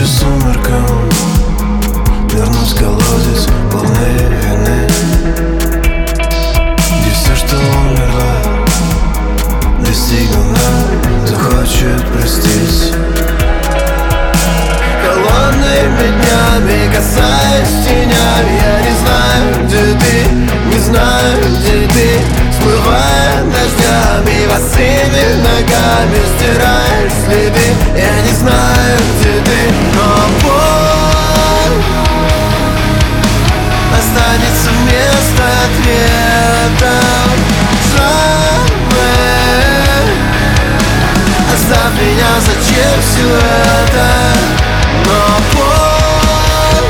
Навстречу сумеркам вернусь в колодец полной вины, где все, что умерло, достигнув нам, захочет простить. Холодными днями, касаясь тенями, я не знаю, где ты, не знаю, где ты. Смывая дождями, босыми ногами стираешь следы. Я не знаю, где ты, но боль останется вместо ответа. Жаль, оставь меня, зачем все это? Но боль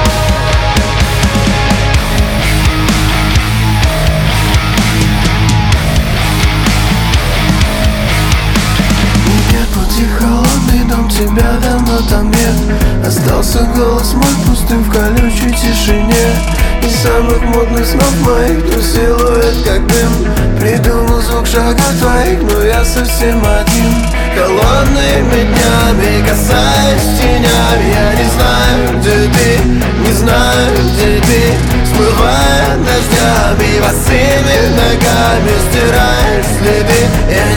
нет пути, холодный дом, тебя давно там нет. Остался голос мой пустым в колючей тишине. Из самых модных снов моих твой силуэт как дым. Придумал звук шага твоих, но я совсем один. Холодными днями, касаясь тенями, я не знаю, где ты, не знаю, где ты. Смывая дождями, босыми ногами стираешь следы. Я